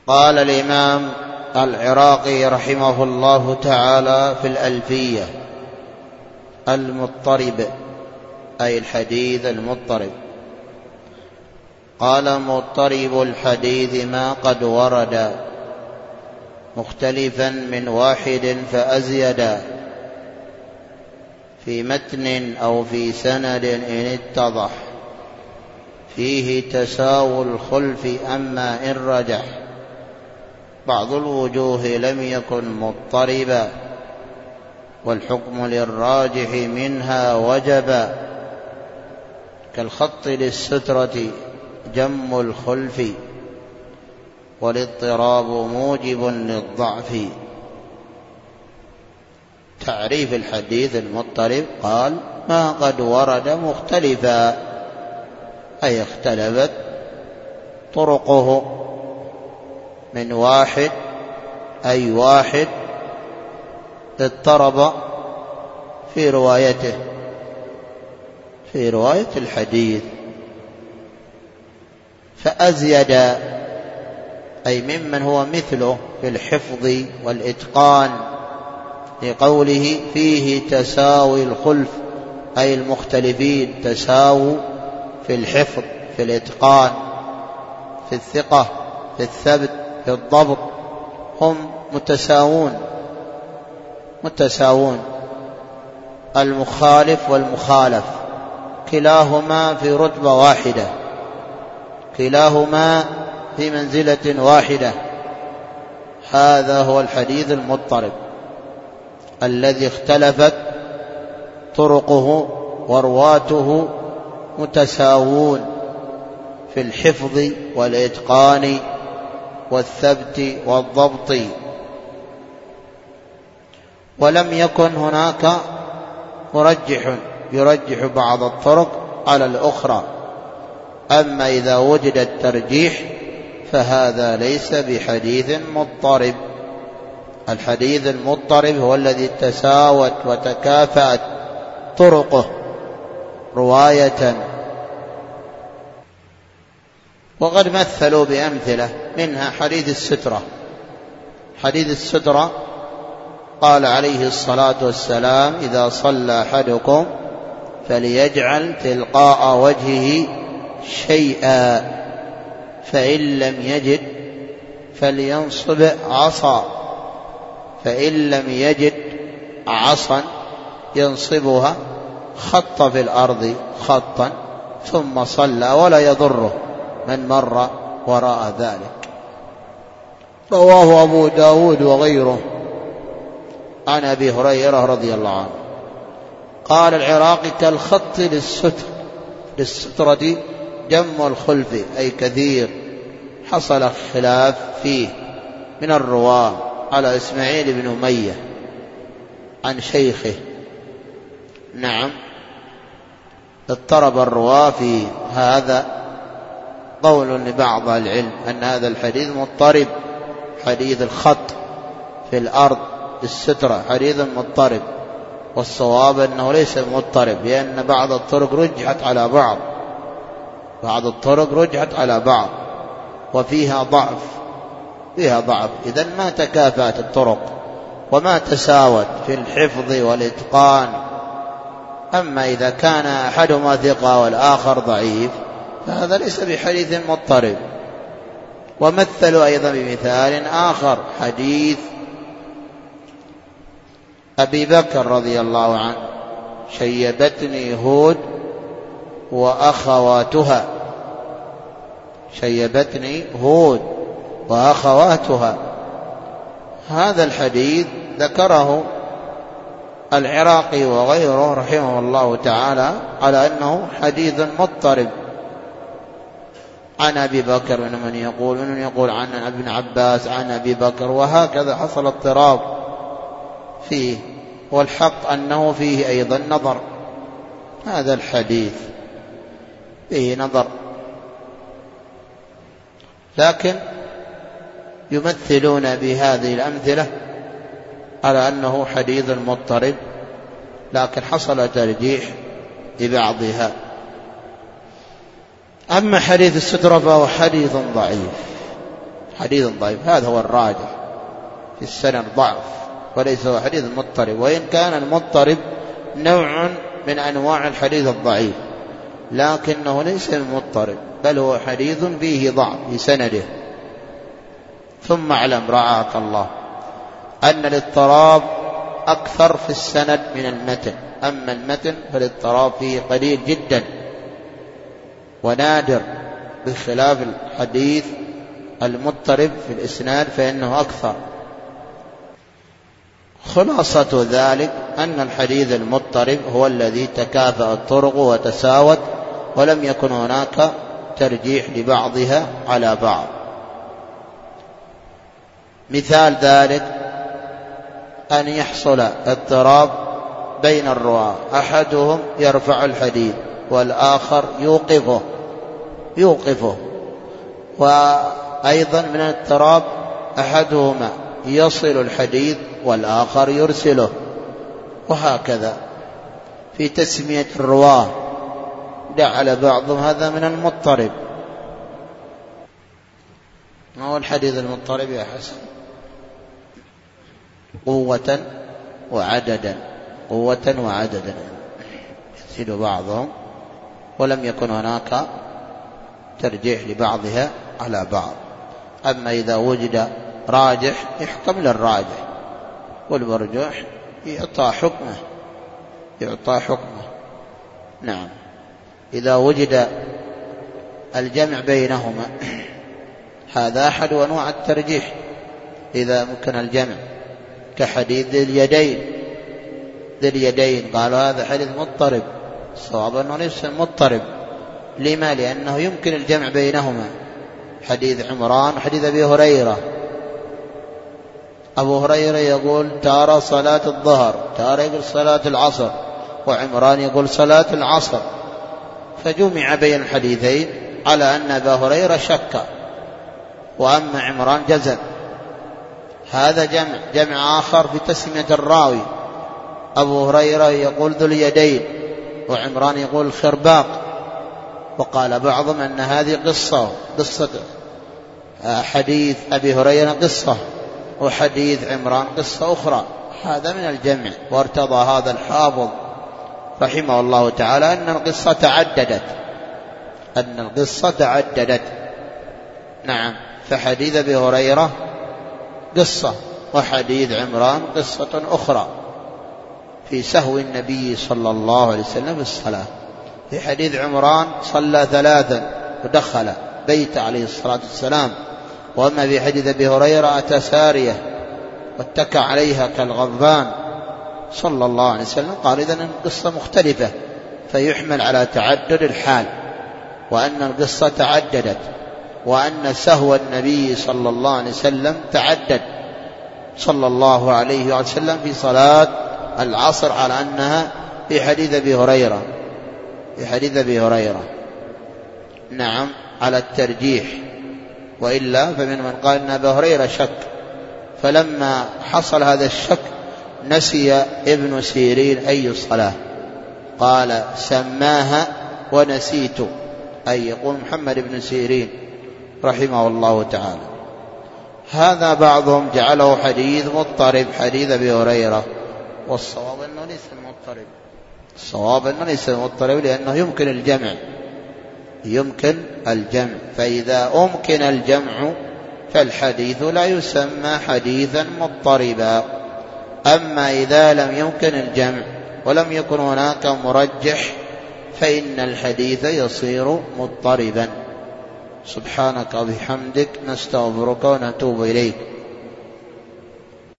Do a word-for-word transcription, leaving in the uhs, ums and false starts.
قال الإمام العراقي رحمه الله تعالى في الألفية: المضطرب أي الحديث المضطرب. قال: مضطرب الحديث ما قد ورد مختلفا من واحد فأزيدا، في متن أو في سند إن اتضح، فيه تساوي الخلف أما إن رجح، بعض الوجوه لم يكن مضطربا، والحكم للراجح منها وجبا، كالخط للسترة جم الخلف، والاضطراب موجب للضعف. تعريف الحديث المضطرب: قال: ما قد ورد مختلفا، أي اختلفت طرقه، من واحد أي واحد اضطرب في روايته، في رواية الحديث، فأزيد أي ممن هو مثله في الحفظ والإتقان، لقوله: فيه تساوي الخلف، أي المختلفين تساووا في الحفظ، في الإتقان، في الثقة، في الثبت، في الضبط، هم متساوون متساوون المخالف والمخالف كلاهما في رتبة واحدة، كلاهما في منزلة واحدة. هذا هو الحديث المضطرب الذي اختلفت طرقه ورواته متساوون في الحفظ والإتقان والثبت والضبط، ولم يكن هناك مرجح يرجح بعض الطرق على الأخرى. أما إذا وجد الترجيح فهذا ليس بحديث مضطرب. الحديث المضطرب هو الذي تساوت وتكافأت طرقه رواية. وقد مثلوا بأمثلة، منها حديث السترة. حديث السترة قال عليه الصلاة والسلام: إذا صلى أحدكم فليجعل تلقاء وجهه شيئا، فإن لم يجد فلينصب عصا، فإن لم يجد عصا ينصبها، خط في الأرض خطا ثم صلى ولا يضره من مر وراء ذلك. رواه أبو داود وغيره عن أبي هريرة رضي الله عنه. قال العراقي: كالخط للستر، للسترة جم الخلف، أي كثير، حصل خلاف فيه من الرواة على إسماعيل بن أمية عن شيخه. نعم، اضطرب الرواة في هذا. قول لبعض العلم أن هذا الحديث مضطرب، حديث الخط في الأرض السترة حديث مضطرب، والصواب أنه ليس مضطرب، لأن بعض الطرق رجحت على بعض، بعض الطرق رجحت على بعض وفيها ضعف، فيها ضعف. إذن ما تكافأت الطرق وما تساوت في الحفظ والإتقان. أما إذا كان أحدهما ثقة والآخر ضعيف فهذا ليس بحديث مضطرب. ومثلوا أيضا بمثال آخر، حديث أبي بكر رضي الله عنه: شيبتني هود وأخواتها، شيبتني هود وأخواتها. هذا الحديث ذكره العراقي وغيره رحمه الله تعالى على أنه حديث مضطرب، عن أبي بكر من يقول من يقول عن ابن عباس عن أبي بكر، وهكذا حصل اضطراب فيه. والحق أنه فيه أيضا نظر، هذا الحديث فيه نظر، لكن يمثلون بهذه الأمثلة على أنه حديث مضطرب، لكن حصل ترجيح لبعضها. أما حديث السترة فهو حديث ضعيف، حديث ضعيف. هذا هو الراجح في السند، ضعف وليس هو حديث مضطرب، وإن كان المضطرب نوع من أنواع الحديث الضعيف، لكنه ليس المضطرب بل هو حديث فيه ضعف في سنده. ثم اعلم رعاك الله أن الاضطراب أكثر في السند من المتن، أما المتن فالاضطراب فيه قليل جدا ونادر، بخلاف الحديث المضطرب في الإسناد فإنه أكثر. خلاصة ذلك أن الحديث المضطرب هو الذي تكافأت طرقه وتساوت ولم يكن هناك ترجيح لبعضها على بعض. مثال ذلك أن يحصل اضطراب بين الرواة، أحدهم يرفع الحديث والآخر يوقفه يوقفه وأيضا من الاضطراب أحدهما يصل الحديث والآخر يرسله، وهكذا في تسمية الرواه جعل بعضهم هذا من المضطرب. ما هو الحديث المضطرب يا حسن؟ قوة وعددا، قوة وعددا يزيد بعضهم ولم يكن هناك ترجيح لبعضها على بعض. أما إذا وجد راجح يحكم للراجح، والمرجوح يعطى حكمه يعطى حكمه نعم. إذا وجد الجمع بينهما هذا أحد أنواع الترجيح، إذا ممكن الجمع، كحديث ذي اليدين ذي اليدين قالوا هذا حديث مضطرب، الصواب أنه ليس مضطرب. لما؟ لأنه يمكن الجمع بينهما، حديث عمران وحديث أبي هريرة. أبو هريرة يقول تارى صلاة الظهر، تارى يقول صلاة العصر، وعمران يقول صلاة العصر، فجمع بين الحديثين على أن أبا هريرة شك وأما عمران جزم. هذا جمع. جمع آخر في تسمية الراوي، أبو هريرة يقول ذو اليدين وعمران يقول الخرباق، وقال بعضهم أن هذه قصة قصة حديث أبي هريرة قصة وحديث عمران قصة أخرى. هذا من الجمع. وارتضى هذا الحافظ رحمه الله تعالى أن القصة تعددت أن القصة تعددت نعم، فحديث أبي هريرة قصة وحديث عمران قصة أخرى في سهو النبي صلى الله عليه وسلم في الصلاة. في حديث عمران صلى ثلاثا ودخل بيت عليه الصلاة والسلام، وأما في حديث أبي هريرة أتى سارية واتكى عليها كالغضبان صلى الله عليه وسلم. قال إذن القصة مختلفة، فيحمل على تعدد الحال، وأن القصة تعددت، وأن سهو النبي صلى الله عليه وسلم تعدد صلى الله عليه وسلم في صلاة العصر على أنها في حديث أبي هريرة في حديث أبي هريرة نعم على الترجيح، وإلا فمن من قال أن أبا هريرة شك. فلما حصل هذا الشك نسي ابن سيرين أي صلاة، قال سماها ونسيت، أي يقول محمد بن سيرين رحمه الله تعالى. هذا بعضهم جعله حديث مضطرب حديث أبي هريرة، والصواب أنه ليس مضطرب الصواب أنه ليس مضطرب لأنه يمكن الجمع يمكن الجمع فإذا أمكن الجمع فالحديث لا يسمى حديثا مضطربا. أما إذا لم يمكن الجمع ولم يكن هناك مرجح فإن الحديث يصير مضطربا. سبحانك وبحمدك نستغفرك ونتوب إليك.